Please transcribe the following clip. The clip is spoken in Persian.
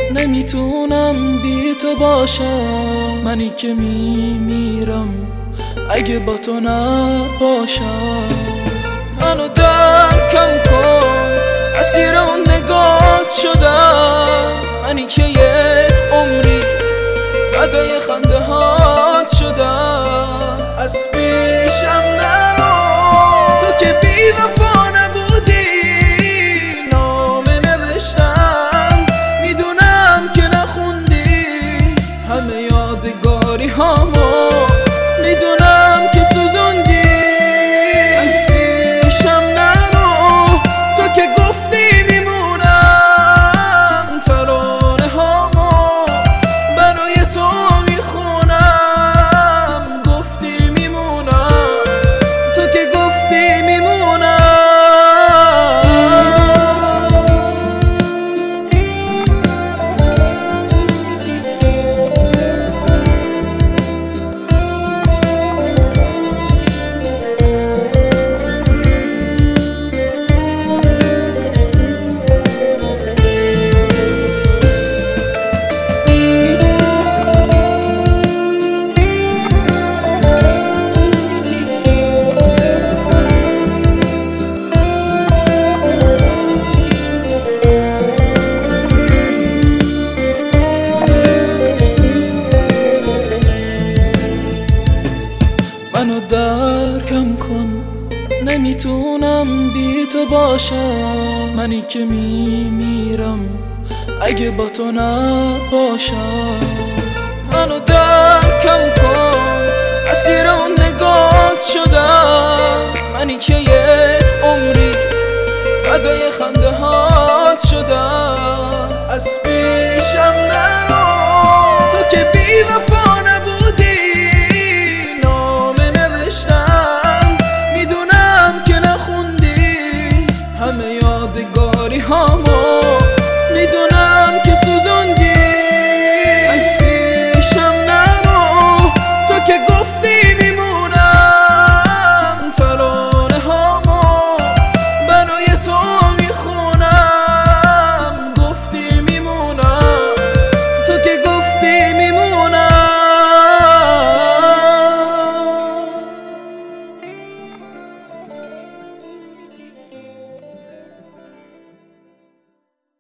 نمیتونم بی تو باشم، منی که میمیرم اگه با تو نباشم. منو درکم کن، اسیر اون نگات شدم، منی که یک عمری فدای خنده هات شدم. از پیشم نرو، تو که بی وفا نبودی، نامه نوشتم میدونم که نخوندی، همه یادگاری هامو میدونم که سوزوندی. از پیشم نرو، تو که گفتی میمونم، ترانه هامو برای تو میخونم، گفتی میمونم، تو که گفتی میمونم. منو درکم کن، نمیتونم بی تو باشم، منی که میمیرم اگه با تو نباشم. منو درکم کن، اسیر اون نگات شدم، منی که یک عمری فدای خنده هات شدم. از پیشم نرو، تو که بی وفا